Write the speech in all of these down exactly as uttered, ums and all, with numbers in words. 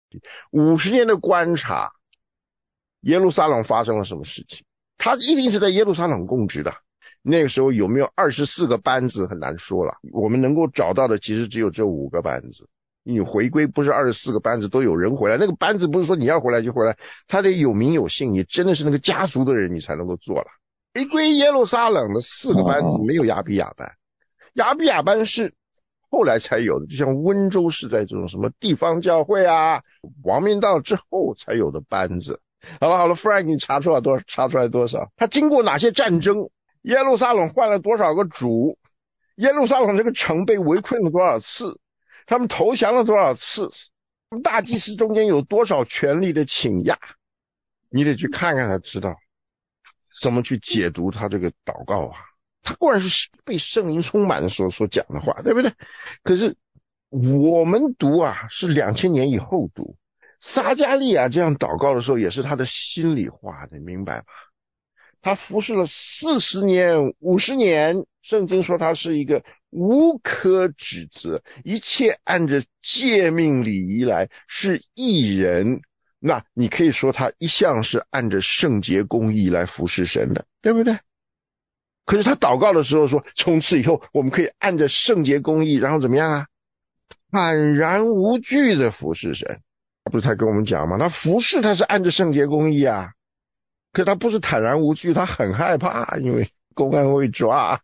五十年的观察，耶路撒冷发生了什么事情？他一定是在耶路撒冷供职的。那个时候有没有二十四个班子很难说了，我们能够找到的其实只有这五个班子。你回归不是二十四个班子都有人回来，那个班子不是说你要回来就回来，他得有名有姓，你真的是那个家族的人你才能够做了。回归耶路撒冷的四个班子没有亚比亚班，亚比亚班是后来才有的，就像温州是在这种什么地方教会啊、王明道之后才有的班子。好了好了 Frank 你查出来多查出来多少？他经过哪些战争？耶路撒冷换了多少个主？耶路撒冷这个城被围困了多少次？他们投降了多少次？大祭司中间有多少权力的倾轧？你得去看看才知道怎么去解读他这个祷告啊。他固然是被圣灵充满的时候所讲的话，对不对？可是我们读啊是两千年以后读，撒迦利亚这样祷告的时候也是他的心里话，你明白吧？他服侍了四十年五十年，圣经说他是一个无可指责，一切按着诫命礼仪来，是义人。那你可以说他一向是按着圣洁公义来服侍神的，对不对？可是他祷告的时候说，从此以后我们可以按着圣洁公义，然后怎么样啊？坦然无惧的服侍神。不是他跟我们讲吗？他服侍他是按着圣洁公义啊，可是他不是坦然无惧，他很害怕，因为公安会抓。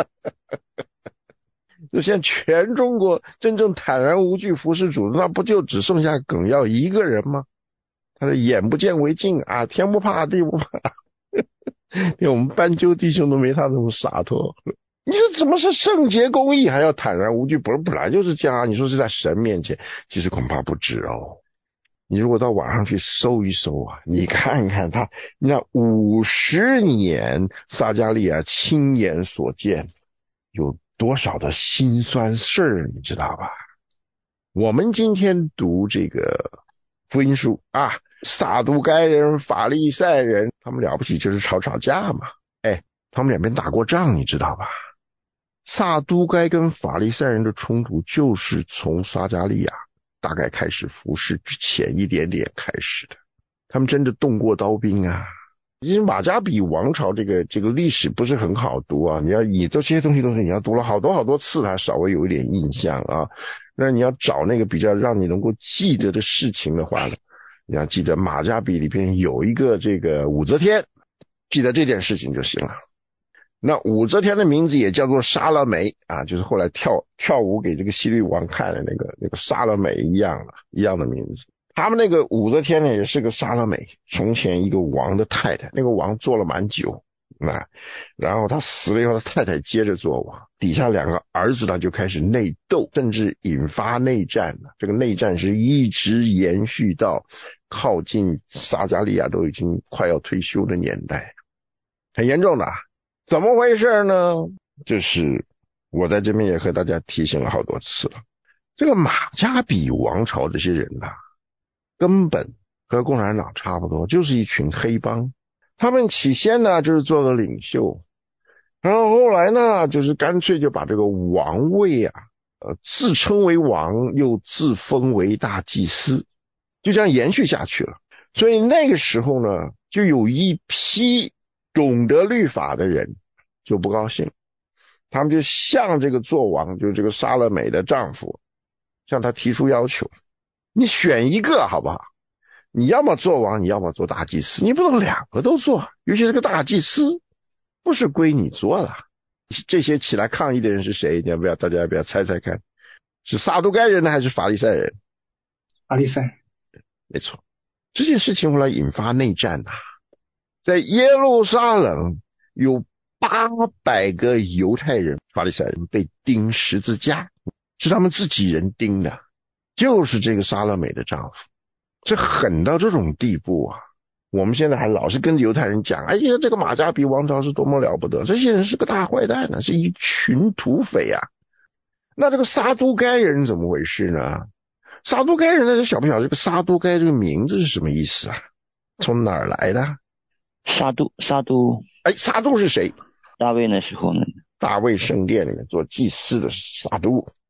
就现在全中国真正坦然无惧服侍主，那不就只剩下耿耀一个人吗？他的眼不见为净啊，天不怕地不怕。连我们斑鸠弟兄都没他那么洒脱。你说怎么是圣洁公义还要坦然无惧？不是本来就是这样啊，你说是在神面前，其实恐怕不止哦。你如果到网上去搜一搜啊，你看看他那五十年撒迦利亚亲眼所见有多少的辛酸事儿，你知道吧？我们今天读这个福音书啊，撒都该人法利赛人他们了不起就是吵吵架嘛，哎，他们两边打过仗，你知道吧？撒都该跟法利赛人的冲突就是从撒迦利亚大概开始服侍之前一点点开始的，他们真的动过刀兵啊。因为马加比王朝这个这个历史不是很好读啊，你要你这些东西都是你要读了好多好多次才稍微有一点印象啊。那你要找那个比较让你能够记得的事情的话呢，你要记得马加比里边有一个这个武则天，记得这件事情就行了。那武则天的名字也叫做莎乐美啊，就是后来跳跳舞给这个西律王看的那个那个莎乐美一样的一样的名字。他们那个武则天呢也是个莎乐美，从前一个王的太太，那个王做了蛮久啊，然后他死了以后，他太太接着做王，底下两个儿子呢就开始内斗，甚至引发内战了。这个内战是一直延续到靠近撒迦利亚都已经快要退休的年代，很严重的。怎么回事呢？就是我在这边也和大家提醒了好多次了，这个马加比王朝这些人啊，根本和共产党差不多，就是一群黑帮。他们起先呢就是做个领袖，然后后来呢就是干脆就把这个王位啊，呃，自称为王，又自封为大祭司，就这样延续下去了。所以那个时候呢，就有一批懂得律法的人就不高兴，他们就向这个做王，就是这个莎乐美的丈夫，向他提出要求，你选一个好不好？你要么做王，你要么做大祭司，你不能两个都做，尤其这个大祭司不是归你做的。这些起来抗议的人是谁？你要不要大家要不要猜猜看？是撒都该人呢还是法利赛人？ 法利赛。 没错，这件事情后来引发内战啊，在耶路撒冷有八百个犹太人法利赛人被钉十字架，是他们自己人钉的，就是这个莎乐美的丈夫。这狠到这种地步啊，我们现在还老是跟犹太人讲，哎呀，这个马加比王朝是多么了不得，这些人是个大坏蛋呢，是一群土匪啊。那这个撒都该人怎么回事呢？撒都该人呢，晓不晓得这个撒都该这个名字是什么意思啊？从哪儿来的？ 撒都撒都哎，撒都是谁？ 大卫那时候呢？ 大卫圣殿里面做祭司的撒都。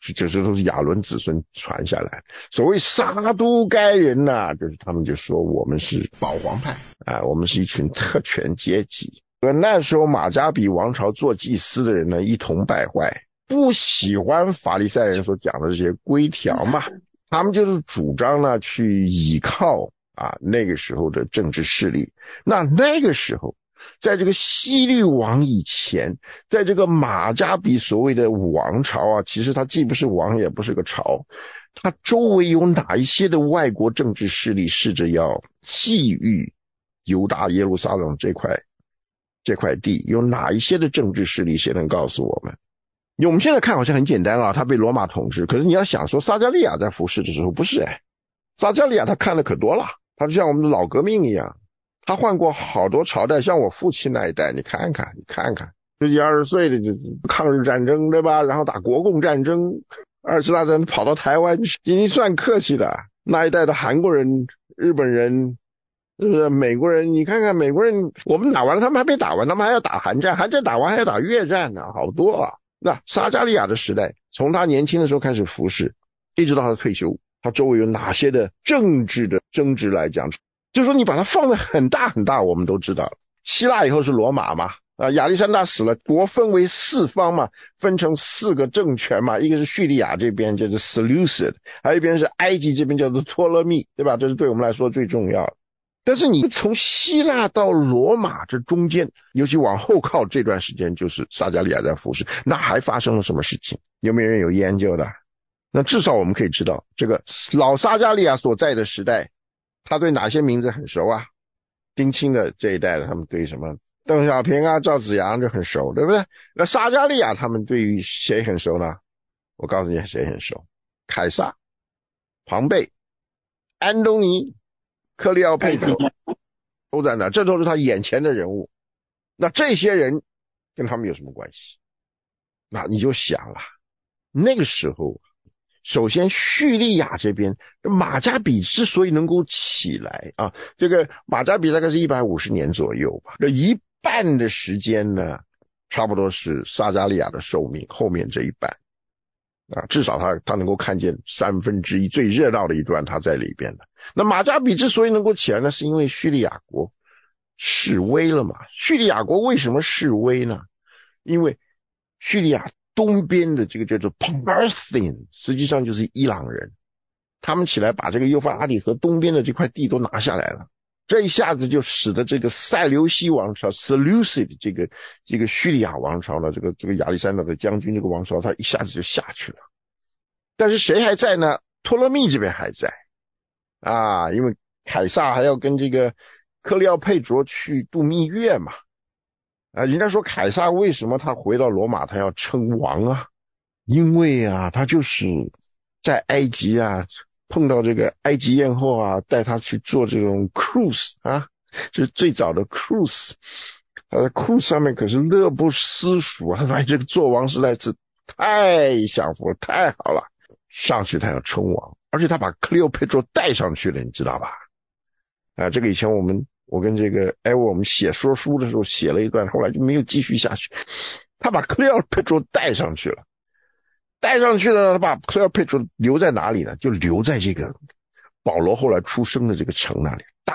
这这都是亚伦子孙传下来。所谓撒都该人呐、啊，就是他们就说我们是保皇派啊，我们是一群特权阶级。而那时候马加比王朝做祭司的人呢，一同败坏，不喜欢法利赛人所讲的这些规条嘛，他们就是主张呢去倚靠啊那个时候的政治势力。那那个时候在这个希律王以前，在这个马加比所谓的王朝啊，其实它既不是王也不是个朝，它周围有哪一些的外国政治势力试着要觊觎犹大耶路撒冷这块这块地，有哪一些的政治势力，谁能告诉我们？因为我们现在看好像很简单啊，他被罗马统治，可是你要想说撒迦利亚在服侍的时候不是哎，撒迦利亚他看的可多了，他就像我们的老革命一样，他换过好多朝代，像我父亲那一代，你看看你看看，十几二十岁的就抗日战争对吧，然后打国共战争，二次大战跑到台湾，已经算客气的。那一代的韩国人、日本人，是不是美国人？你看看美国人，我们打完了，他们还没打完，他们还要打韩战，韩战打完还要打越战呢，好多啊。那撒迦利亚的时代，从他年轻的时候开始服侍，一直到他退休，他周围有哪些的政治的争执来讲，就是说你把它放得很大很大，我们都知道了。希腊以后是罗马嘛，啊，亚历山大死了，国分为四方嘛，分成四个政权嘛，一个是叙利亚这边就是 Seleucid， 还有一边是埃及这边叫做托勒密，对吧？这是对我们来说最重要的。但是你从希腊到罗马这中间，尤其往后靠这段时间，就是撒迦利亚在服侍，那还发生了什么事情？有没有人有研究的？那至少我们可以知道，这个老撒迦利亚所在的时代，他对哪些名字很熟啊？丁钦的这一代的，他们对什么邓小平啊、赵紫阳就很熟，对不对？那撒迦利亚他们对于谁很熟呢？我告诉你谁很熟，凯撒、庞贝、安东尼、克利奥佩托都在那，这都是他眼前的人物。那这些人跟他们有什么关系？那你就想了，那个时候首先叙利亚这边马加比之所以能够起来啊，这个马加比大概是一百五十年左右吧，这一半的时间呢差不多是撒迦利亚的寿命，后面这一半啊，至少他他能够看见三分之一最热闹的一段他在里边的。那马加比之所以能够起来呢，是因为叙利亚国示威了嘛。叙利亚国为什么示威呢？因为叙利亚东边的这个叫做 Parthian， 实际上就是伊朗人，他们起来把这个幼发拉底河东边的这块地都拿下来了，这一下子就使得这个塞琉西王朝 Seleucid 这个这个叙利亚王朝呢，这个这个亚历山大的将军这个王朝，他一下子就下去了。但是谁还在呢？托勒密这边还在啊，因为凯撒还要跟这个克利奥佩卓去度蜜月嘛。啊，人家说凯撒为什么他回到罗马他要称王啊？因为啊，他就是在埃及啊碰到这个埃及艳后啊，带他去做这种 cruise 啊，就是最早的 cruise。他在 cruise 上面可是乐不思蜀啊，他发现这个做王实在是太享福了，太好了，上去他要称王，而且他把克利奥佩卓带上去了，你知道吧？啊，这个以前我们我跟这个哎，我们写说书的时候写了一段，后来就没有继续下去。他把克利奥佩卓带上去了，带上去了，他把克利奥佩卓留在哪里呢？就留在这个保罗后来出生的这个城那里，大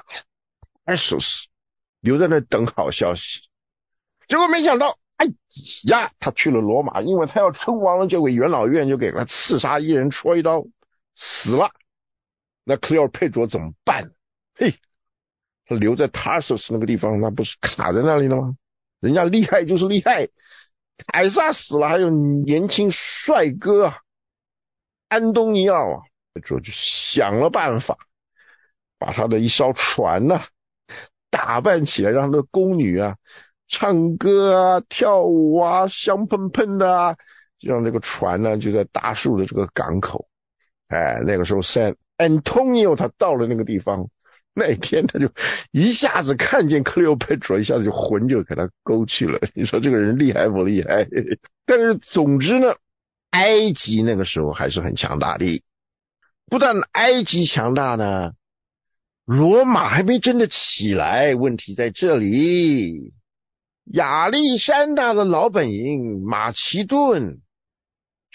Tarsus，留在那等好消息。结果没想到，哎呀，他去了罗马，因为他要称王了，就给元老院就给他刺杀一人，戳一刀死了。那克利奥佩卓怎么办？嘿，他留在 Tarsus 那个地方，那不是卡在那里了吗？人家厉害就是厉害，凯撒死了，还有年轻帅哥啊，安东尼奥啊，就就想了办法，把他的一艘船啊打扮起来，让那宫女啊唱歌啊、跳舞啊、香喷喷的啊，就让这个船呢就在大树的这个港口。哎，那个时候 San Antonio 他到了那个地方，那天他就一下子看见克利欧佩卓，一下子就魂就给他勾去了。你说这个人厉害不厉害？但是总之呢，埃及那个时候还是很强大的，不但埃及强大呢，罗马还没真的起来。问题在这里，亚历山大的老本营马其顿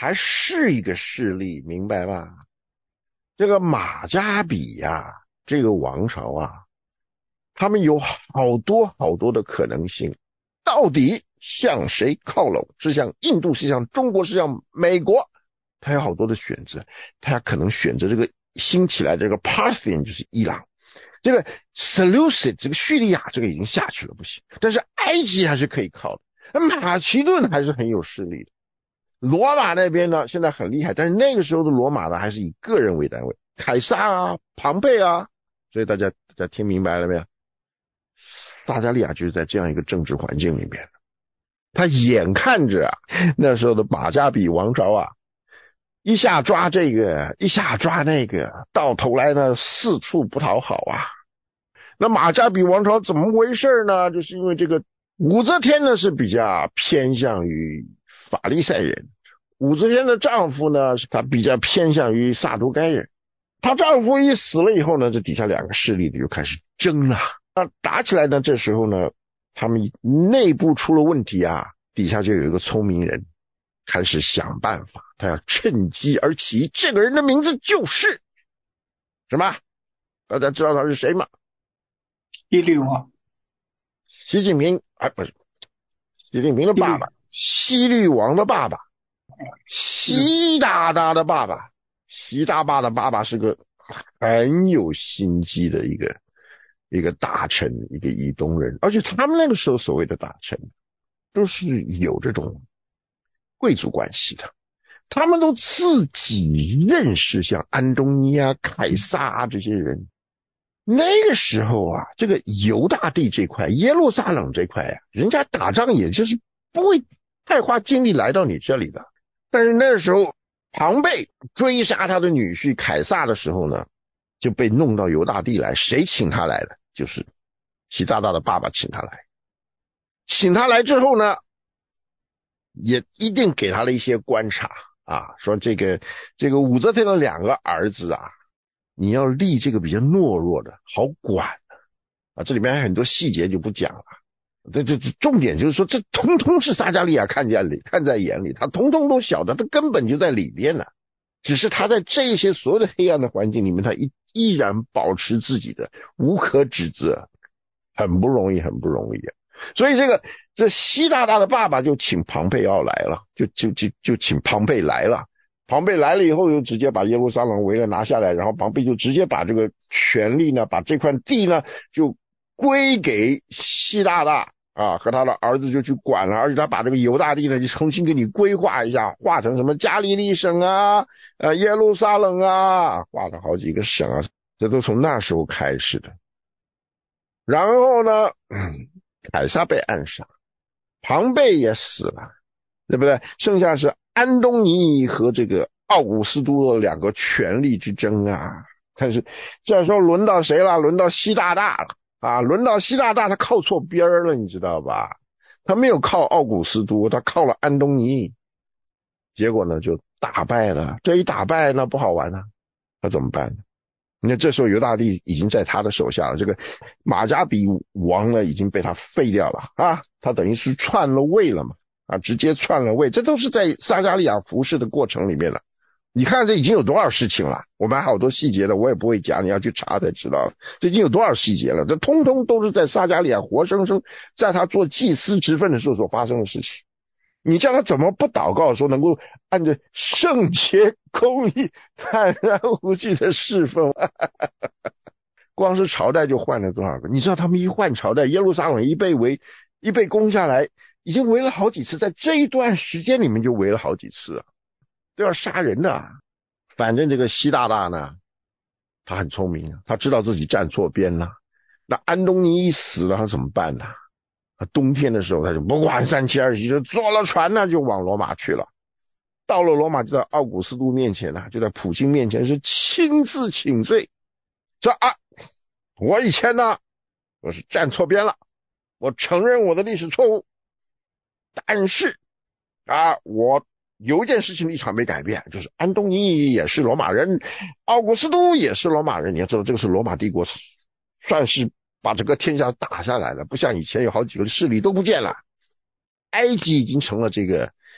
还是一个势力，明白吧？这个马加比呀、啊，这个王朝啊，他们有好多好多的可能性，到底向谁靠拢？是向印度，是向中国，是向美国？他有好多的选择，他可能选择这个新起来的这个 Parthian， 就是伊朗。这个 Seleucid 这个叙利亚这个已经下去了，不行，但是埃及还是可以靠的，马其顿还是很有势力的。罗马那边呢，现在很厉害，但是那个时候的罗马呢，还是以个人为单位，凯撒啊、庞贝啊，所以大家大家听明白了没有？撒加利亚就是在这样一个政治环境里面，他眼看着啊，那时候的马加比王朝啊，一下抓这个，一下抓那个，到头来呢，四处不讨好啊。那马加比王朝怎么回事呢？就是因为这个武则天呢是比较偏向于法利赛人，武则天的丈夫呢是他比较偏向于撒都该人。她丈夫一死了以后呢，这底下两个势力就开始争了。那打起来呢，这时候呢，他们内部出了问题啊，底下就有一个聪明人开始想办法，他要趁机而起。这个人的名字就是什么？大家知道他是谁吗？ 耶律王， 习近平，哎，不是，习近平的爸爸，西律王的爸爸，习大大的爸爸。习大大的爸爸是个很有心机的一个一个大臣，一个以东人，而且他们那个时候所谓的大臣都是有这种贵族关系的，他们都自己认识像安东尼啊、凯撒啊这些人。那个时候啊，这个犹大地这块，耶路撒冷这块啊，人家打仗也就是不会太花精力来到你这里的。但是那时候庞贝追杀他的女婿凯撒的时候呢，就被弄到犹大地来。谁请他来的？就是习大大的爸爸请他来。请他来之后呢，也一定给他了一些观察啊，说这个这个武则天的两个儿子啊，你要立这个比较懦弱的，好管啊。这里面还有很多细节就不讲了。这这重点就是说，这通通是撒加利亚看见里看在眼里，他通通都晓得，他根本就在里边呢。只是他在这些所有的黑暗的环境里面，他依依然保持自己的无可指责，很不容易，很不容易啊。所以这个这习大大的爸爸就请庞贝奥来了，就就就就请庞贝来了。庞贝来了以后，又直接把耶路撒冷围了拿下来，然后庞贝就直接把这个权力呢，把这块地呢就归给习大大啊，和他的儿子就去管了，而且他把这个犹大地呢就重新给你规划一下，划成什么加利利省啊、呃耶路撒冷啊，划了好几个省啊，这都从那时候开始的。然后呢，嗯，凯撒被暗杀，庞贝也死了，对不对？剩下是安东尼和这个奥古斯都的两个权力之争啊。但是这时候轮到谁了？轮到习大大了啊！轮到习大大，他靠错边了，你知道吧？他没有靠奥古斯都，他靠了安东尼，结果呢就打败了。这一打败那不好玩啊，他怎么办呢？你看这时候犹大地已经在他的手下了，这个马加比王呢已经被他废掉了啊，他等于是篡了位了嘛啊，直接篡了位，这都是在撒加利亚服侍的过程里面了。你看这已经有多少事情了，我们还好多细节的我也不会讲，你要去查才知道。这已经有多少细节了，这通通都是在撒加利亚活生生在他做祭司职分的时候所发生的事情。你叫他怎么不祷告说能够按着圣洁公义坦然无惧的侍奉光是朝代就换了多少个，你知道他们一换朝代，耶路撒冷一被围一被攻下来，已经围了好几次，在这一段时间里面就围了好几次啊，都要杀人的。反正这个习大大呢，他很聪明，他知道自己站错边了。那安东尼一死了，他怎么办呢？他冬天的时候他就不管三七二十一，就坐了船呢就往罗马去了。到了罗马就在奥古斯都面前呢，就在普京面前是亲自请罪，说啊，我以前呢我是站错边了，我承认我的历史错误，但是啊我有一件事情立场没改变，就是安东尼也是罗马人，奥古斯都也是罗马人。你要知道这个是罗马帝国算是把这个天下打下来了，不像以前有好几个势力都不见了。埃及已经成了这个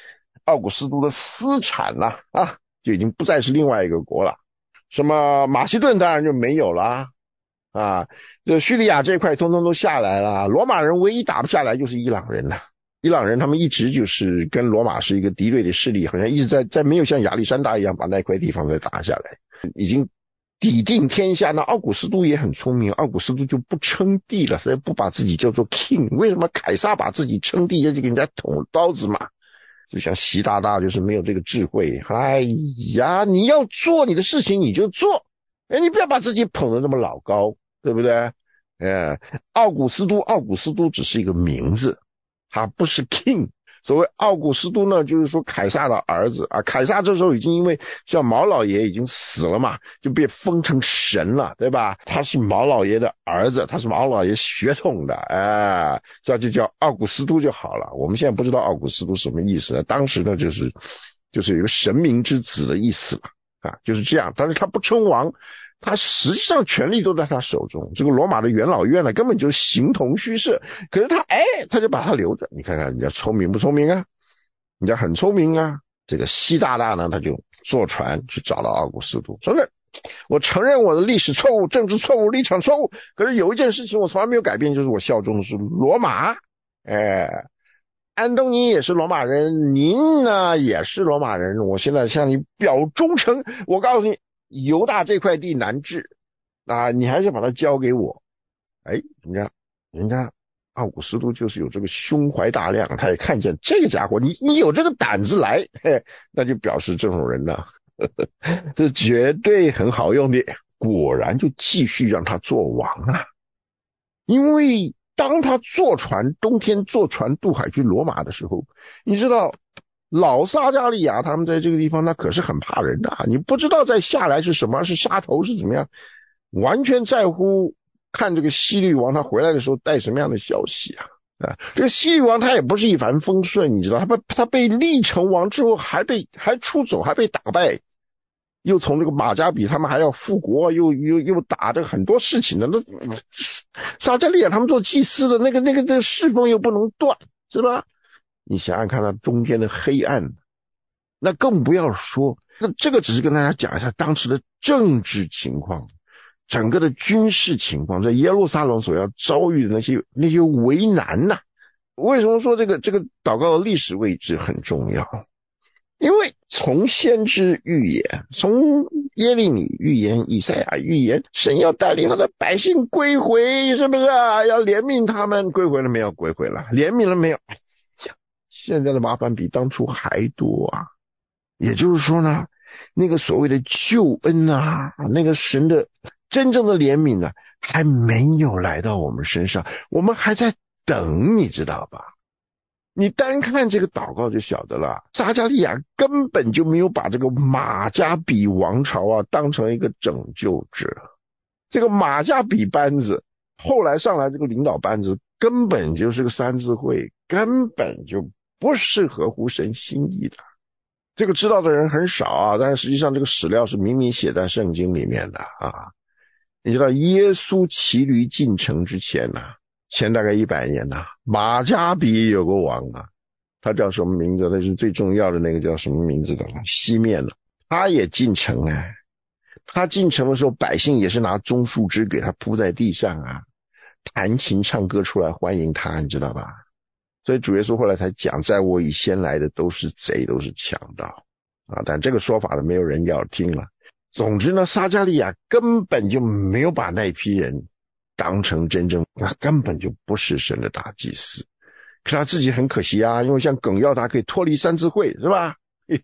奥古斯都的私产呐 啊, 啊，就已经不再是另外一个国了。什么马其顿当然就没有了啊，这叙利亚这块通通都下来了。罗马人唯一打不下来就是伊朗人呐、啊。伊朗人他们一直就是跟罗马是一个敌对的势力，好像一直在在没有像亚历山大一样把那块地方再打下来，已经抵定天下。那奥古斯都也很聪明，奥古斯都就不称帝了，所以不把自己叫做 king。 为什么凯撒把自己称帝，就给人家捅刀子嘛？就像习大大就是没有这个智慧。哎呀，你要做你的事情你就做，哎，你不要把自己捧得那么老高，对不对？呃，奥古斯都，奥古斯都只是一个名字，他不是 king。所谓奥古斯都呢，就是说凯撒的儿子啊。凯撒这时候已经因为像毛老爷已经死了嘛，就被封成神了，对吧？他是毛老爷的儿子，他是毛老爷血统的，哎，这就叫奥古斯都就好了。我们现在不知道奥古斯都什么意思，当时呢就是就是有一个神明之子的意思了啊，就是这样。但是他不称王，他实际上权力都在他手中。这个罗马的元老院呢，根本就形同虚设。可是他，哎，他就把他留着。你看看人家聪明不聪明啊？人家很聪明啊。这个西大大呢，他就坐船去找到奥古斯都，说是我承认我的历史错误、政治错误、立场错误，可是有一件事情我从来没有改变，就是我效忠的是罗马。哎，安东尼也是罗马人，您呢也是罗马人，我现在向你表忠诚。我告诉你，犹大这块地难治啊，你还是把它交给我。哎，人家人家奥古斯都就是有这个胸怀大量，他也看见这个家伙，你你有这个胆子来，嘿，那就表示这种人呢，呵呵，这绝对很好用的。果然就继续让他做王了。因为当他坐船冬天坐船渡海去罗马的时候，你知道老撒加利亚他们在这个地方那可是很怕人的，你不知道再下来是什么，是杀头是怎么样，完全在乎看这个希律王他回来的时候带什么样的消息啊。啊，这个希律王他也不是一帆风顺，你知道他被他被立成王之后还被还出走，还被打败，又从这个马加比他们还要复国，又又又打这个很多事情的。那撒加利亚他们做祭司的那个那个这个侍奉又不能断，是吧？你想想看他中间的黑暗，那更不要说。那这个只是跟大家讲一下当时的政治情况，整个的军事情况，在耶路撒冷所要遭遇的那些那些为难呐、啊。为什么说这个这个祷告的历史位置很重要？因为从先知预言，从耶利米预言、以赛亚预言，神要带领他的百姓归回，是不是啊？要怜悯他们，归回了没有？归回了。怜悯了没有？哎呀，现在的麻烦比当初还多啊。也就是说呢，那个所谓的救恩啊，那个神的真正的怜悯呢、啊，还没有来到我们身上，我们还在等，你知道吧？你单看这个祷告就晓得了，撒加利亚根本就没有把这个马加比王朝啊当成一个拯救者。这个马加比班子后来上来这个领导班子根本就是个三字会，根本就不是合乎神心意的。这个知道的人很少啊，但是实际上这个史料是明明写在圣经里面的啊。你知道耶稣骑驴进城之前呢、啊，前大概一百年呐、啊，马加比有个王啊，他叫什么名字？那是最重要的那个叫什么名字的？西面了，他也进城哎。他进城的时候，百姓也是拿棕树枝给他铺在地上啊，弹琴唱歌出来欢迎他，你知道吧？所以主耶稣后来才讲，在我以先来的都是贼，都是强盗啊！但这个说法呢，没有人要听了。总之呢，撒加利亚根本就没有把那批人当成真正，那根本就不是神的大祭司。可他自己很可惜啊，因为像耿耀他可以脱离三字会，是吧？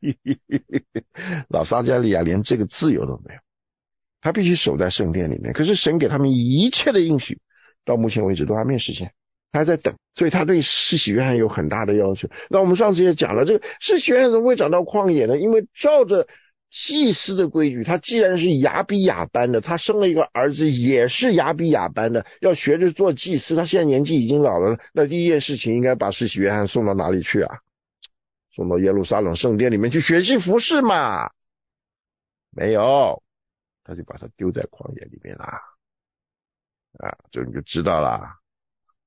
老撒加利亚连这个自由都没有，他必须守在圣殿里面。可是神给他们一切的应许，到目前为止都还没实现，他还在等，所以他对施洗约翰有很大的要求。那我们上次也讲了，这个施洗约翰怎么会长到旷野呢？因为照着祭司的规矩，他既然是亚比亚班的，他生了一个儿子也是亚比亚班的，要学着做祭司。他现在年纪已经老了，那第一件事情应该把施洗约翰送到哪里去啊？送到耶路撒冷圣殿里面去学习服侍嘛？没有，他就把他丢在旷野里面啦。啊，这你就知道啦。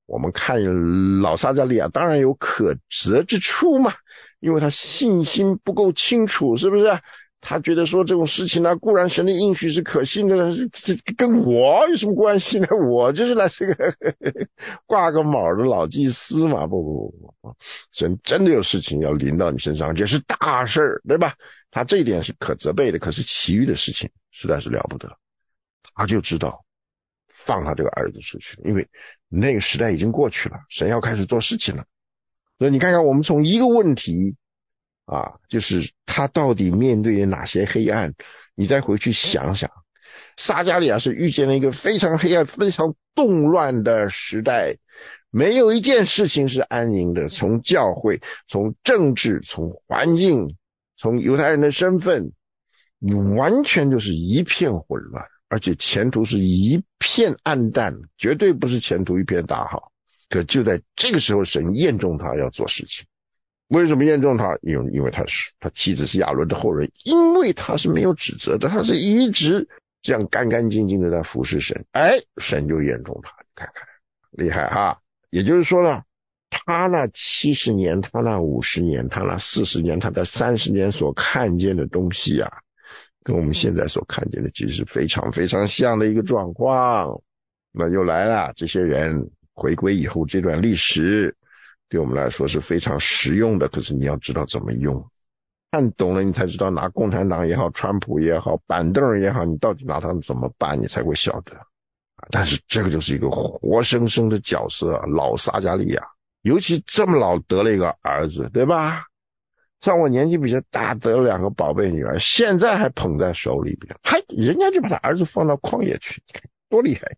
我们看老撒迦利亚当然有可责之处嘛，因为他信心不够清楚，是不是？他觉得说这种事情呢，固然神的应许是可信的，这跟我有什么关系呢？我就是来这个挂个卯的老祭司嘛。不不不不，神真的有事情要临到你身上，这是大事，对吧？他这一点是可责备的，可是其余的事情实在是了不得。他就知道放他这个儿子出去，因为那个时代已经过去了，神要开始做事情了。所以你看看，我们从一个问题啊，就是他到底面对了哪些黑暗，你再回去想想，撒迦利亚是遇见了一个非常黑暗、非常动乱的时代，没有一件事情是安宁的，从教会、从政治、从环境、从犹太人的身份，你完全就是一片混乱，而且前途是一片暗淡，绝对不是前途一片大好。可就在这个时候，神验中他要做事情。为什么验中他？因为因为他是他妻子是亚伦的后人，因为他是没有指责的，他是一直这样干干净净的在服侍神。哎，神就验中他，看看厉害哈！也就是说呢，他那七十年，他那五十年，他那四十年，他在三十年所看见的东西啊，跟我们现在所看见的其实是非常非常像的一个状况。那又来了，这些人回归以后这段历史对我们来说是非常实用的，可是你要知道怎么用，看懂了你才知道拿共产党也好，川普也好，板凳也好，你到底拿它怎么办，你才会晓得。但是这个就是一个活生生的角色，老撒迦利亚，尤其这么老得了一个儿子，对吧？像我年纪比较大，得了两个宝贝女儿，现在还捧在手里边，还人家就把他儿子放到旷野去，你看多厉害。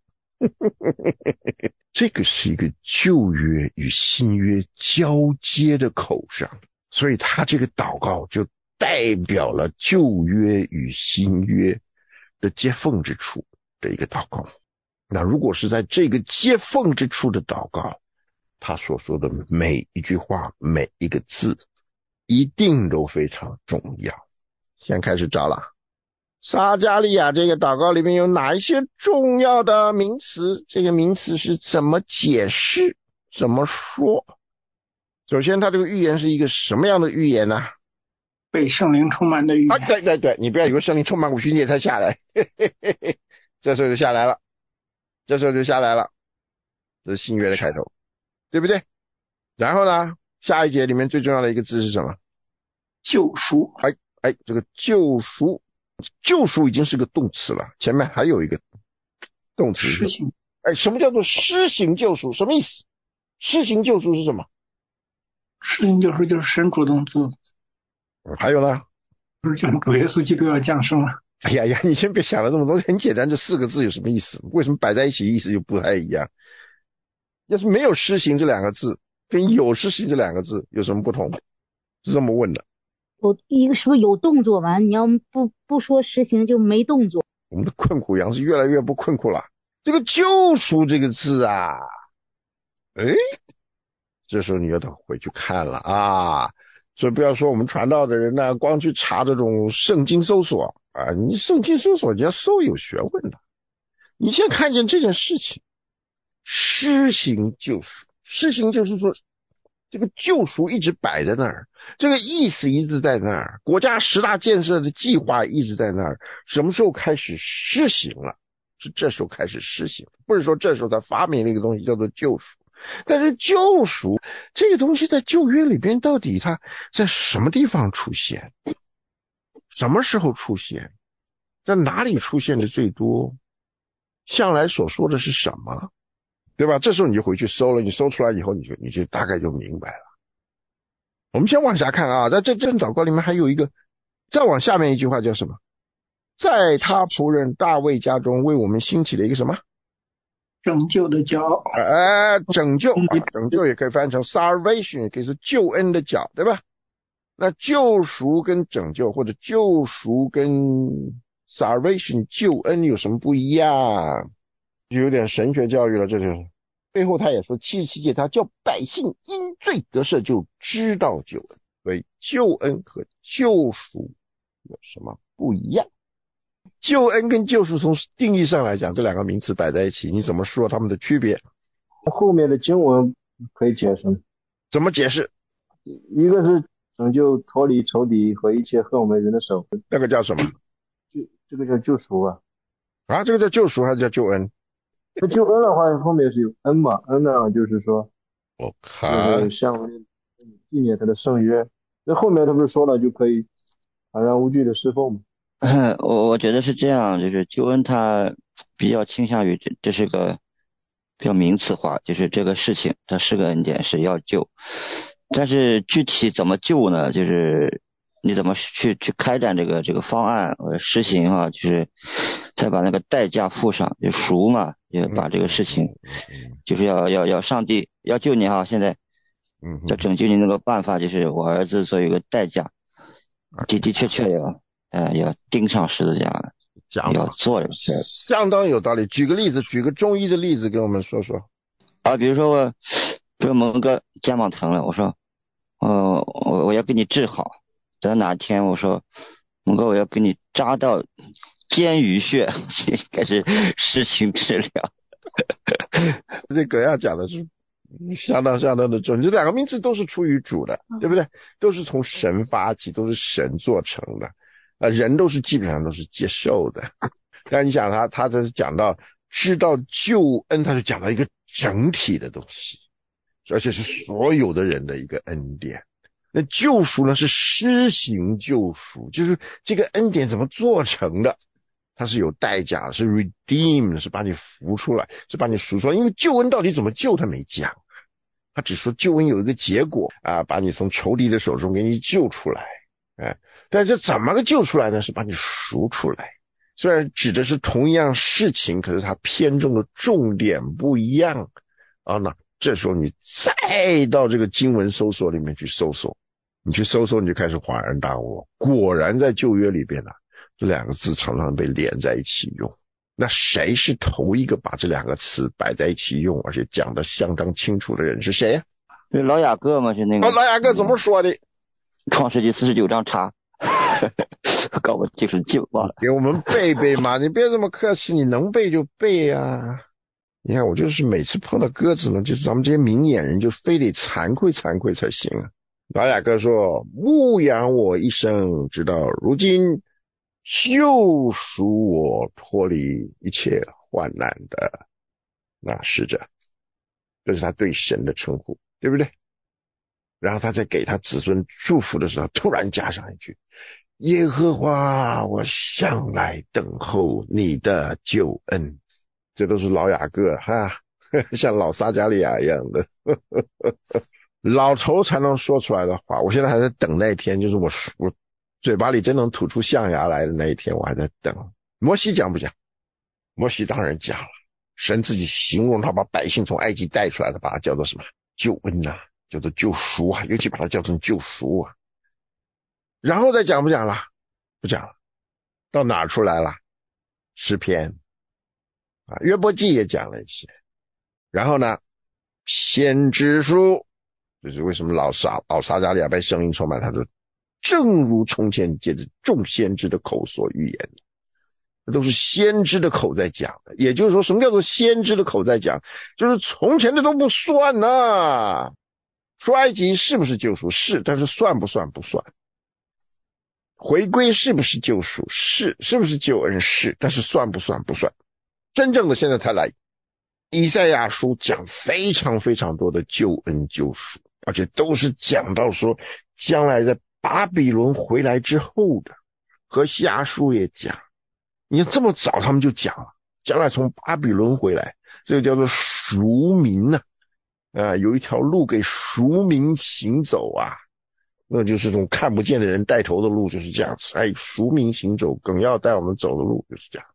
这个是一个旧约与新约交接的口上，所以他这个祷告就代表了旧约与新约的接缝之处的一个祷告。那如果是在这个接缝之处的祷告，他所说的每一句话每一个字一定都非常重要。现在开始找了撒迦利亚这个祷告里面有哪一些重要的名词？这个名词是怎么解释？怎么说？首先，他这个预言是一个什么样的预言呢？ 被圣灵充满的预言。 啊，对对对，你不要以为圣灵充满五旬节才下来，嘿嘿嘿嘿，这时候就下来了，这时候就下来了，这是新约的开头，对不对？然后呢，下一节里面最重要的一个字是什么？ 救赎。 哎哎，这个救赎。救赎已经是个动词了，前面还有一个动词施行。 哎，什么叫做施行救赎？什么意思？施行救赎是什么？ 施行救赎就是神主动做。 嗯，还有呢？ 不是讲主耶稣基督要降生了？ 哎呀呀，你先别想了这么多，很简单，这四个字有什么意思？为什么摆在一起意思就不太一样？要是没有施行这两个字，跟有施行这两个字有什么不同？是这么问的。 有一个是不是有动作嘛？你要不不说实行就没动作。 我们的困苦羊是越来越不困苦了。这个救赎这个字啊，哎，这时候你要得回去看了啊。所以不要说我们传道的人呢，光去查这种圣经搜索啊，你圣经搜索你要搜有学问的。你先看见这件事情，施行救赎，施行就是说。这个救赎一直摆在那儿，这个意思一直在那儿，国家十大建设的计划一直在那儿，什么时候开始施行了？是这时候开始施行，不是说这时候他发明了一个东西叫做救赎。但是救赎这个东西在旧约里边到底它在什么地方出现？什么时候出现？在哪里出现的最多？向来所说的是什么？对吧？这时候你就回去搜了，你搜出来以后，你就你就大概就明白了。我们先往下看啊，在这这祷告里面还有一个，再往下面一句话叫什么？在他仆人大卫家中为我们兴起了一个什么？ 拯救的脚。 哎，拯救，啊、拯救也可以翻译成 salvation， 也可以是救恩的脚，对吧？那救赎跟拯救，或者救赎跟 salvation 救恩有什么不一样？就有点神学教育了，这就是背后他也说七十七节他叫百姓因罪得赦就知道救恩，所以救恩和救赎有什么不一样？救恩跟救赎从定义上来讲，这两个名词摆在一起，你怎么说他们的区别？ 后面的经文可以解释吗？ 怎么解释？ 一个是拯救脱离仇敌和一切恨我们人的手， 那个叫什么？ 就这个叫救赎啊。 啊，这个叫救赎还是叫救恩？ 那救恩的话，后面是有恩嘛，恩呢就是说， 我就看是像纪念他的圣约。那后面他不是说了就可以坦然无惧的侍奉吗？ 我我觉得是这样，就是救恩它比较倾向于这这是个比较名词化，就是这个事情它是个恩典，是要救，但是具体怎么救呢？就是你怎么去去开展这个这个方案呃实行啊，就是再把那个代价付上，就赎嘛，就把这个事情就是要要要上帝要救你哈，现在嗯要拯救你那个办法就是我儿子作为一个代价，的的确确要呃要钉上十字架， 讲要做这个事相当有道理。举个例子，举个中医的例子给我们说说。 啊。比如说我，比如某个肩膀疼了，我说，哦，我我要给你治好。等哪天我说，某个我要给你扎到肩俞穴，开始实行治疗。 这葛亚讲的是相当相当的准，这两个名词都是出于主的，对不对？都是从神发起，都是神做成的啊，人都是基本上都是接受的。但你想他，他这是讲到知道救恩，他是讲到一个整体的东西，而且是所有的人的一个恩典。那救赎呢，是施行救赎，就是这个恩典怎么做成的，它是有代价的，是 redeem， 是把你扶出来，是把你赎出来。因为救恩到底怎么救，他没讲，他只说救恩有一个结果啊，把你从仇敌的手中给你救出来，哎，但这怎么个救出来呢？是把你赎出来。虽然指的是同一样事情，可是它偏重的重点不一样啊。那这时候你再到这个经文搜索里面去搜索，你去搜索，你就开始恍然大悟，果然在旧约里边呢、啊，这两个字常常被连在一起用。那谁是头一个把这两个词摆在一起用，而且讲得相当清楚的人是谁呀、 啊？是老雅各吗？是那个？ 哦，老雅各怎么说的？ 创世纪四十九章查。搞不就是记忘了， 给我们背背嘛，你别这么客气，你能背就背啊。你看我就是每次碰到鸽子呢，就是咱们这些明眼人就非得惭愧惭愧才行啊。老雅各说，牧养我一生，直到如今，救赎我脱离一切患难的那使者，这是他对神的称呼，对不对？然后他在给他子孙祝福的时候，突然加上一句，耶和华，我向来等候你的救恩。这都是老雅各哈，像老撒迦利亚一样的老头才能说出来的话。我现在还在等那一天，就是我我嘴巴里真能吐出象牙来的那一天，我还在等。摩西讲不讲？摩西当然讲了，神自己形容他把百姓从埃及带出来的，把它叫做什么？救恩啊，叫做救赎啊，尤其把它叫成救赎啊。然后再讲不讲了？不讲了。到哪儿出来了？诗篇啊，约伯记也讲了一些。然后呢，先知书，就是为什么老撒老撒迦利亚被圣灵充满，他说正如从前借着众先知的口所预言的，这都是先知的口在讲的。也就是说，什么叫做先知的口在讲？就是从前的都不算啊。出埃及是不是救赎？是，但是算不算？不算。回归是不是救赎？是，是不是救恩？是，但是算不算？不算。真正的现在才来，以赛亚书讲非常非常多的救恩救赎，而且都是讲到说将来在巴比伦回来之后的。和西阿书也讲，你看这么早他们就讲了，将来从巴比伦回来，这个叫做赎民啊，啊，有一条路给赎民行走啊。那就是这种看不见的人带头的路，就是这样子。哎，赎民行走，梗要带我们走的路就是这样。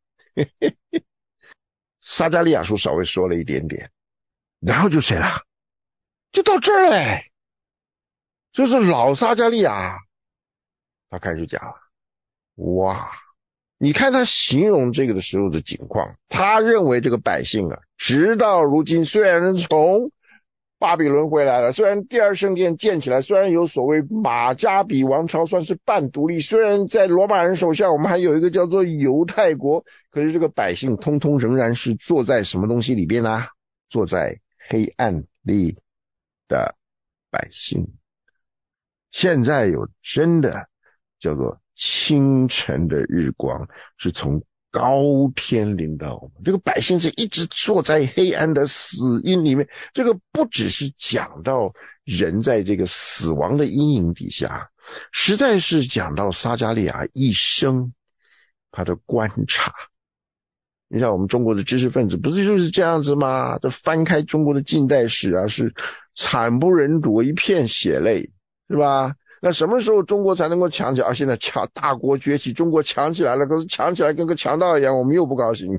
撒迦利亚书稍微说了一点点，然后就谁了？就到这儿嘞。就是老撒迦利亚，他开始讲了。哇，你看他形容这个的时候的景况，他认为这个百姓啊，直到如今虽然从巴比伦回来了，虽然第二圣殿建起来，虽然有所谓马加比王朝算是半独立，虽然在罗马人手下我们还有一个叫做犹太国，可是这个百姓通通仍然是坐在什么东西里边呢、啊？坐在黑暗里的百姓。现在有真的叫做清晨的日光，是从高天临到我们。这个百姓是一直坐在黑暗的死荫里面，这个不只是讲到人在这个死亡的阴影底下，实在是讲到撒迦利亚一生他的观察。你像我们中国的知识分子不是就是这样子吗？这翻开中国的近代史啊，是惨不忍睹，一片血泪，是吧？那什么时候中国才能够强起来？啊，现在强大国崛起，中国强起来了，可是强起来跟个强盗一样，我们又不高兴。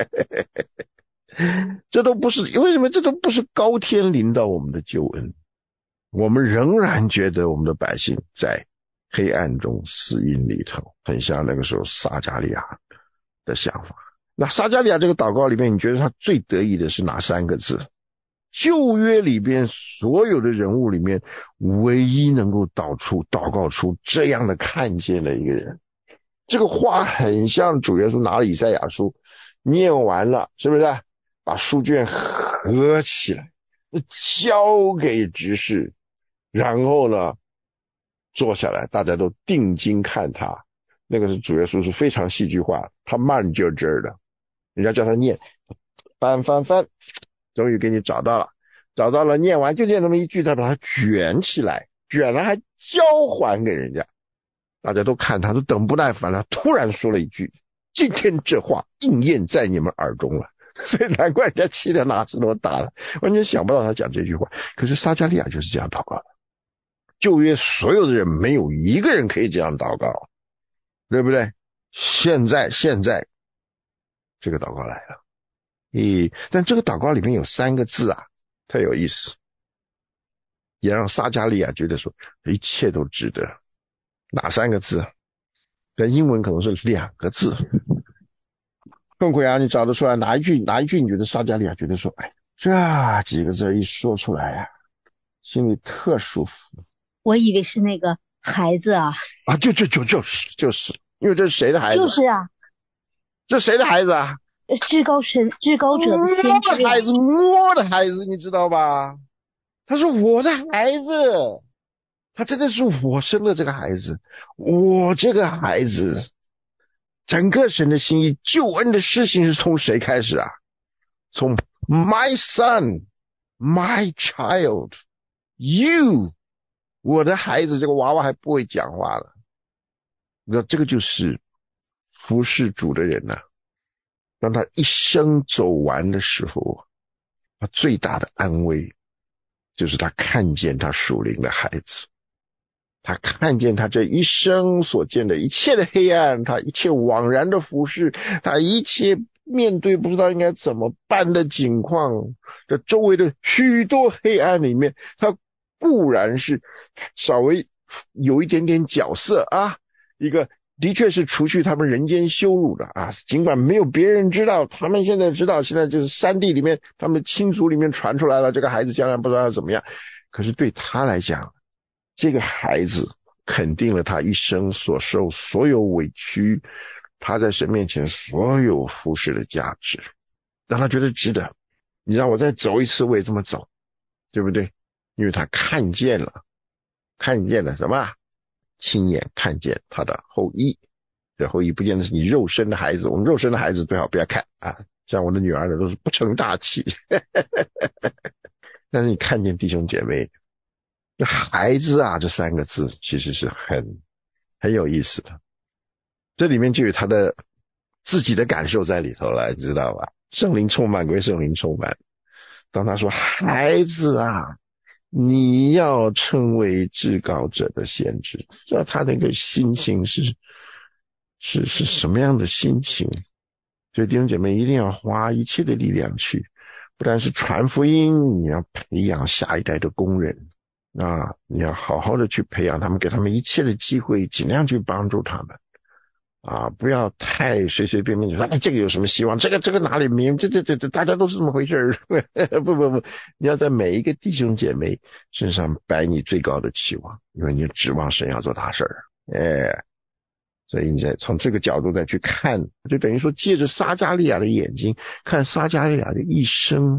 这都不是，为什么这都不是高天临到我们的救恩？我们仍然觉得我们的百姓在黑暗中死荫里头，很像那个时候撒迦利亚的想法。那撒迦利亚这个祷告里面，你觉得他最得意的是哪三个字？旧约里边所有的人物里面，唯一能够祷出祷告出这样的看见的一个人。这个话很像主耶稣拿了以赛亚书念完了，是不是把书卷合起来交给执事，然后呢坐下来，大家都定睛看他。那个是主耶稣是非常戏剧化，他慢就这儿的，人家叫他念，翻翻翻，终于给你找到了，找到了，念完就念那么一句，他把它卷起来，卷了还交还给人家，大家都看他都等不耐烦了，突然说了一句，今天这话应验在你们耳中了。所以难怪人家气得拿石头打了，完全想不到他讲这句话。可是撒迦利亚就是这样祷告的，旧约所有的人没有一个人可以这样祷告，对不对？现在现在这个祷告来了，咦，但这个祷告里面有三个字啊，太有意思，也让撒迦利亚觉得说一切都值得。哪三个字？在英文可能是两个字。凤奎啊，你找得出来哪一句？哪一句你觉得撒迦利亚觉得说，哎，这几个字一说出来啊，心里特舒服？ 我以为是那个孩子啊。 啊，就就就就是就是，因为这是谁的孩子？ 就是啊。 这谁的孩子啊？ 至高神、至高者的先知。 我的孩子，我的孩子，你知道吧？他是我的孩子，他真的是我生的这个孩子，我这个孩子。整个神的心意，救恩的事情是从谁开始啊？从 my son, my child, you， 我的孩子，这个娃娃还不会讲话了。那这个就是服侍主的人啊，当他一生走完的时候，他最大的安慰就是他看见他属灵的孩子。他看见他这一生所见的一切的黑暗，他一切枉然的服侍，他一切面对不知道应该怎么办的境况，这周围的许多黑暗里面，他固然是稍微有一点点角色啊，一个的确是除去他们人间羞辱的啊，尽管没有别人知道，他们现在知道，现在就是山地里面他们亲族里面传出来了，这个孩子将来不知道要怎么样，可是对他来讲，这个孩子肯定了他一生所受所有委屈，他在神面前所有服侍的价值，让他觉得值得。你让我再走一次我也这么走，对不对？因为他看见了，看见了什么？亲眼看见他的后裔。这后裔不见得是你肉身的孩子，我们肉身的孩子最好不要看啊，像我的女儿的都是不成大器但是你看见弟兄姐妹，那孩子啊这三个字其实是很很有意思的，这里面就有他的自己的感受在里头了，你知道吧？圣灵充满归圣灵充满，当他说孩子啊你要成为至高者的先知，知道他那个心情是是是什么样的心情。所以弟兄姐妹一定要花一切的力量去，不但是传福音，你要培养下一代的工人啊，你要好好的去培养他们，给他们一切的机会，尽量去帮助他们啊，不要太随随便便就说哎，这个有什么希望，这个这个哪里明，这这这大家都是这么回事不不不，你要在每一个弟兄姐妹身上摆你最高的期望，因为你指望神要做大事儿，哎，所以你再从这个角度再去看，就等于说借着撒迦利亚的眼睛看撒迦利亚的一生，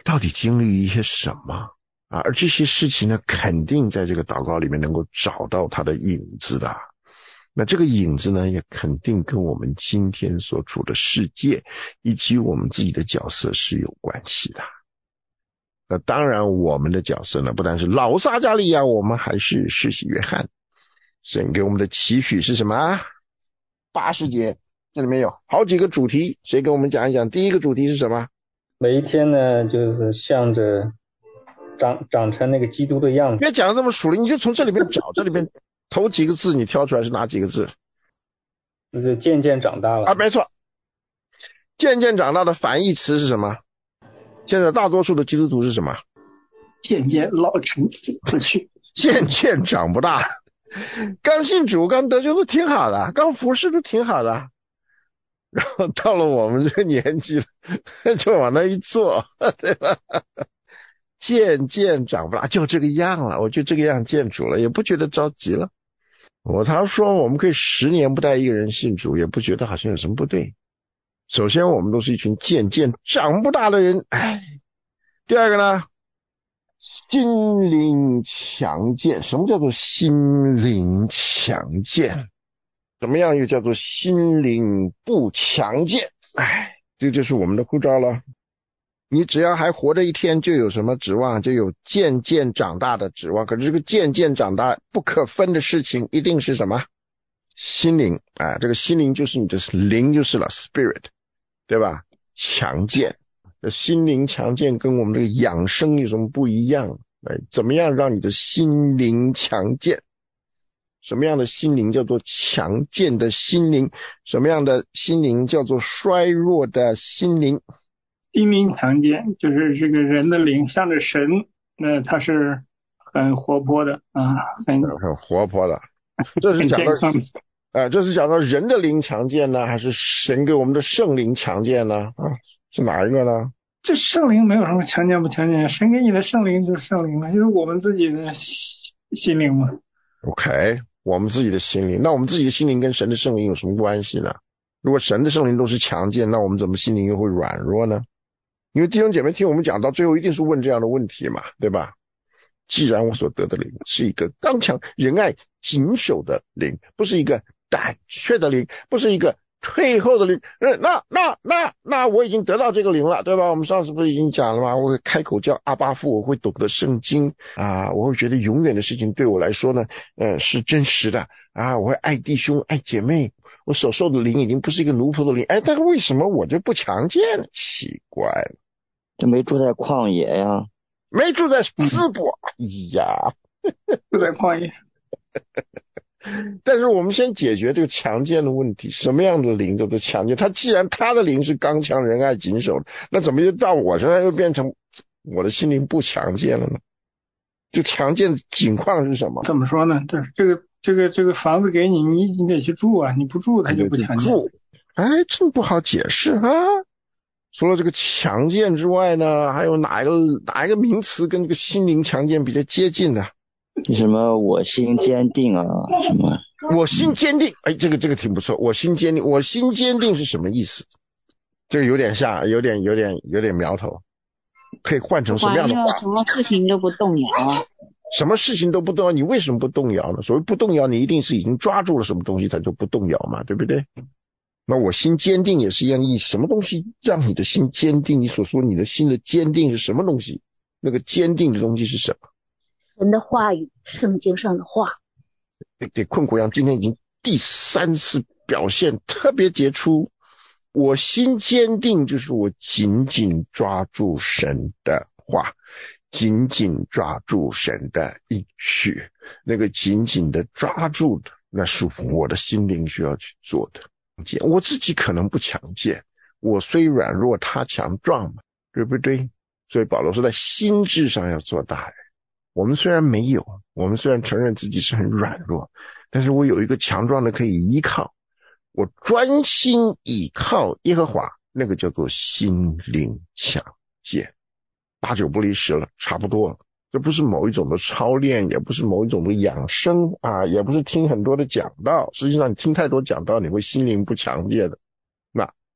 到底经历一些什么啊？而这些事情呢，肯定在这个祷告里面能够找到它的影子的。那这个影子呢，也肯定跟我们今天所处的世界以及我们自己的角色是有关系的。那当然我们的角色呢，不但是老撒加利亚，我们还是施洗约翰。神给我们的期许是什么？八十节这里面有好几个主题，谁给我们讲一讲？第一个主题是什么？ 每一天呢，就是向着长长成那个基督的样子。 别讲的这么熟练，你就从这里面找，这里面头几个字你挑出来是哪几个字？ 就是渐渐长大了啊，没错，渐渐长大的反义词是什么？现在大多数的基督徒是什么？ 渐渐老成子去， 渐渐长不大。刚信主刚得救都挺好的，刚服侍都挺好的，然后到了我们这个年纪了，就往那一坐，对吧？渐渐长不大，就这个样了，我就这个样见主了，也不觉得着急了。我他说我们可以十年不带一个人信主，也不觉得好像有什么不对。首先我们都是一群渐渐长不大的人，哎。第二个呢，心灵强健。什么叫做心灵强健？怎么样又叫做心灵不强健？哎，这就是我们的呼召了。你只要还活着一天，就有什么指望？就有渐渐长大的指望。可是这个渐渐长大不可分的事情，一定是什么？心灵啊，这个心灵就是你的灵就是了 ，spirit， 对吧？强健。心灵强健跟我们这个养生有什么不一样？怎么样让你的心灵强健？什么样的心灵叫做强健的心灵？什么样的心灵叫做衰弱的心灵？ 心灵强健就是这个人的灵向着神，那他是很活泼的啊，很很活泼的。这是讲到呃，这是讲到人的灵强健呢，还是神给我们的圣灵强健呢？啊，是哪一个呢？ 这圣灵没有什么强健不强健，神给你的圣灵就是圣灵了，就是我们自己的心灵嘛。 OK， 我们自己的心灵，那我们自己的心灵跟神的圣灵有什么关系呢？如果神的圣灵都是强健，那我们怎么心灵又会软弱呢？因为弟兄姐妹听我们讲到最后一定是问这样的问题嘛，对吧？既然我所得的灵是一个刚强仁爱谨守的灵，不是一个胆怯的灵，不是一个退后的灵，那那那那我已经得到这个灵了，对吧？我们上次不是已经讲了吗？我会开口叫阿爸父，我会懂得圣经啊，我会觉得永远的事情对我来说呢，呃，是真实的啊，我会爱弟兄爱姐妹，我所受的灵已经不是一个奴仆的灵，哎，但是为什么我就不强健呢？奇怪了， 这没住在旷野呀， 没住在淄博，哎呀， 住在旷野。 但是我们先解决这个强健的问题，什么样的灵叫做强健？他既然他的灵是刚强仁爱谨守的，那怎么就到我身上又变成我的心灵不强健了呢？这强健的情况是什么？ 怎么说呢？对，这个这个这个房子给你，你你得去住啊，你不住它就不强健。 住，哎，真不好解释啊。除了这个强健之外呢，还有哪一个哪一个名词跟这个心灵强健比较接近的？ 什么我心坚定啊，什么我心坚定，哎，这个这个挺不错。我心坚定，我心坚定是什么意思？这个有点像，有点有点有点苗头，可以换成什么样的话？ 什么事情都不动摇啊？ 什么事情都不动摇，你为什么不动摇呢？所谓不动摇，你一定是已经抓住了什么东西，它就不动摇嘛，对不对？那我心坚定也是一样意思，什么东西让你的心坚定？你所说你的心的坚定是什么东西？那个坚定的东西是什么？ 神的话语，圣经上的话。 对对，困苦阳今天已经第三次表现特别杰出。我心坚定，就是我紧紧抓住神的话，紧紧抓住神的应许，那个紧紧的抓住的，那是我的心灵需要去做的。我自己可能不强健，我虽软弱，他强壮嘛，对不对？所以保罗说在心智上要做大人。我们虽然没有，我们虽然承认自己是很软弱，但是我有一个强壮的可以依靠，我专心倚靠耶和华，那个叫做心灵强健。八九不离十了，差不多了。这不是某一种的操练，也不是某一种的养生啊，也不是听很多的讲道。实际上你听太多讲道，你会心灵不强健的。那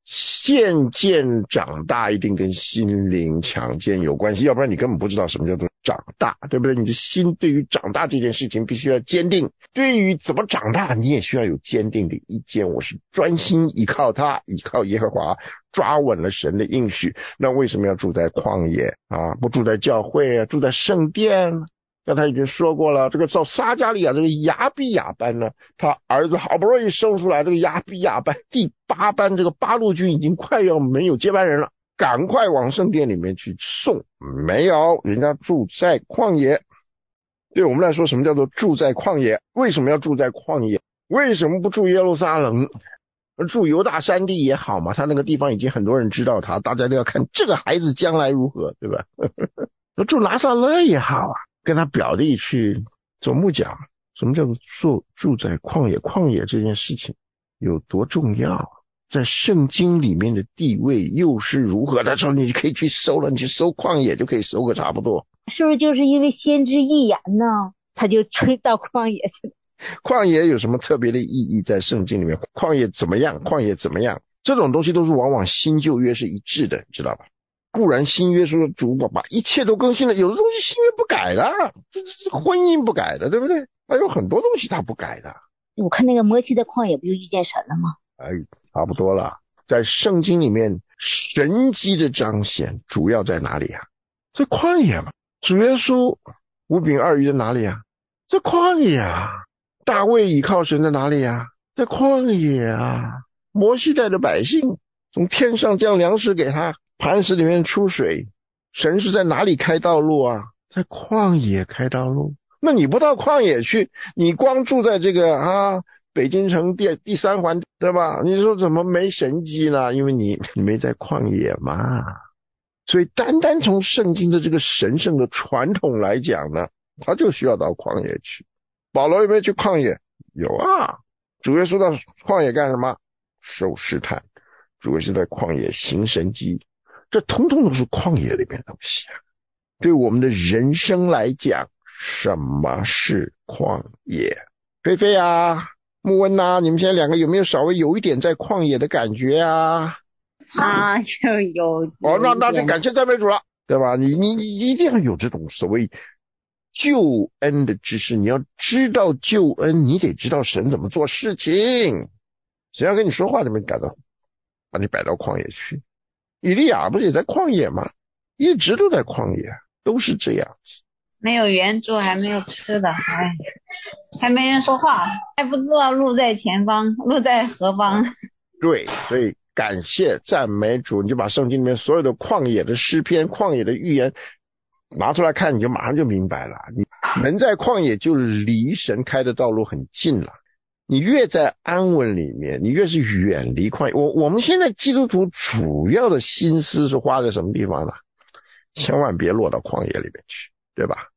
渐渐长大一定跟心灵强健有关系，要不然你根本不知道什么叫做长大，对不对？你的心对于长大这件事情必须要坚定，对于怎么长大你也需要有坚定的意见。我是专心依靠他，依靠耶和华，抓稳了神的应许。那为什么要住在旷野啊？不住在教会啊，住在圣殿？刚才已经说过了，这个造撒迦利亚这个亚比亚班呢，他儿子好不容易生出来，这个亚比亚班第八班这个八路军已经快要没有接班人了，赶快往圣殿里面去送。没有，人家住在旷野。对我们来说，什么叫做住在旷野？为什么要住在旷野？为什么不住耶路撒冷？住犹大山地也好嘛，他那个地方已经很多人知道他，大家都要看这个孩子将来如何，对吧？住拿撒勒也好啊，跟他表弟去做木匠。什么叫做住住在旷野？旷野这件事情有多重要，在圣经里面的地位又是如何？他说你可以去搜了，你去搜旷野就可以搜个差不多。 是不是就是因为先知预言呢，他就追到旷野去了？ 旷野有什么特别的意义？在圣经里面，旷野怎么样？旷野怎么样？这种东西都是往往新旧约是一致的，知道吧？固然新约说主把一切都更新了，有的东西新约不改的，这这婚姻不改的，对不对？还有很多东西他不改的。 我看那个摩西的旷野不就遇见神了吗？ 哎，差不多了。在圣经里面神迹的彰显主要在哪里啊？在旷野嘛。主耶稣五饼二鱼在哪里啊？在旷野啊。大卫倚靠神在哪里啊？在旷野啊。摩西带着百姓从天上降粮食给他，磐石里面出水，神是在哪里开道路啊？在旷野开道路。那你不到旷野去，你光住在这个啊北京城第第三环，对吧？你说怎么没神迹呢？因为你你没在旷野嘛。所以单单从圣经的这个神圣的传统来讲呢，他就需要到旷野去。保罗有没有去旷野？有啊。主耶稣到旷野干什么？受试探。主耶稣在旷野行神迹，这统统都是旷野里面的东西啊。对我们的人生来讲，什么是旷野？菲菲啊，木温啊，你们现在两个有没有稍微有一点在旷野的感觉啊？ 啊，就有哦，那那就感谢赞美主了，对吧？你你你一定要有这种所谓救恩的知识，你要知道救恩，你得知道神怎么做事情。谁要跟你说话，你们感到把你摆到旷野去。以利亚不是也在旷野吗？一直都在旷野，都是这样子。 没有援助，还没有吃的，还还没人说话，还不知道路在前方，路在何方。 对，所以感谢赞美主，你就把圣经里面所有的旷野的诗篇、旷野的预言拿出来看，你就马上就明白了。你人在旷野就离神开的道路很近了。你越在安稳里面，你越是远离旷野。我我们现在基督徒主要的心思是花在什么地方呢？千万别落到旷野里面去，对吧？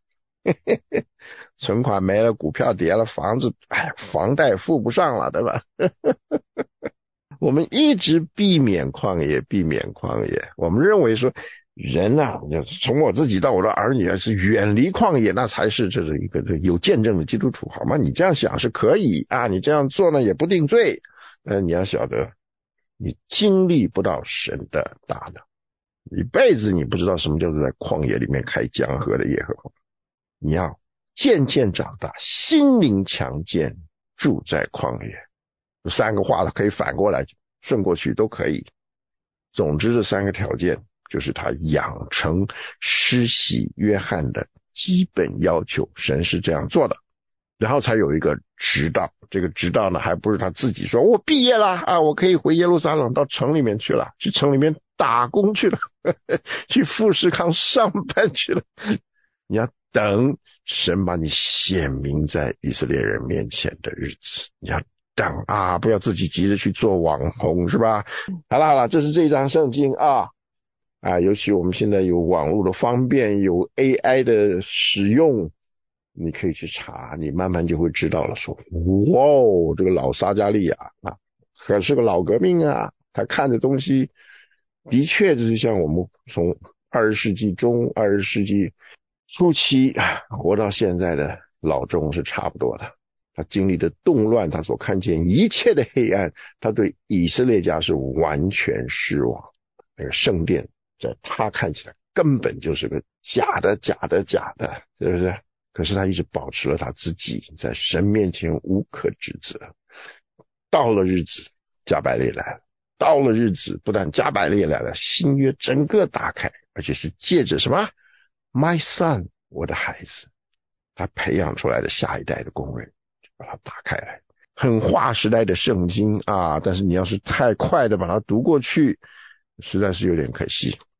存款没了，股票跌了，房子哎，房贷付不上了，对吧？我们一直避免旷野，避免旷野。我们认为说人啊，从我自己到我的儿女是远离旷野，那才是这是一个有见证的基督徒，好吗？你这样想是可以啊，你这样做呢也不定罪。呃，你要晓得，你经历不到神的大能，一辈子你不知道什么叫做在旷野里面开江河的耶和华。你要渐渐长大，心灵强健，住在旷野。这三个话可以反过来顺过去都可以。总之这三个条件就是他养成施洗约翰的基本要求，神是这样做的。然后才有一个直道，这个直道呢还不是他自己说我毕业了啊，我可以回耶路撒冷到城里面去了，去城里面打工去了，呵呵，去富士康上班去了。你要等神把你显明在以色列人面前的日子，你要等啊，不要自己急着去做网红，是吧？好了好了，这是这一章圣经啊啊，尤其我们现在有网络的方便，有 A I 的使用，你可以去查，你慢慢就会知道了。说哇哦，这个老撒迦利亚啊，可是个老革命啊，他看的东西的确就是像我们从二十世纪中、二十世纪初期活到现在的老钟是差不多的。 他经历的动乱，他所看见一切的黑暗，他对以色列家是完全失望。那个圣殿在他看起来根本就是个假的假的假的，是不是？可是他一直保持了他自己，在神面前无可指责。到了日子，加百列来了，到了日子，不但加百列来了，新约整个打开，而且是借着什么 My son， 我的孩子，他培养出来的下一代的工人，就把它打开来。很划时代的圣经啊，但是你要是太快的把它读过去，实在是有点可惜。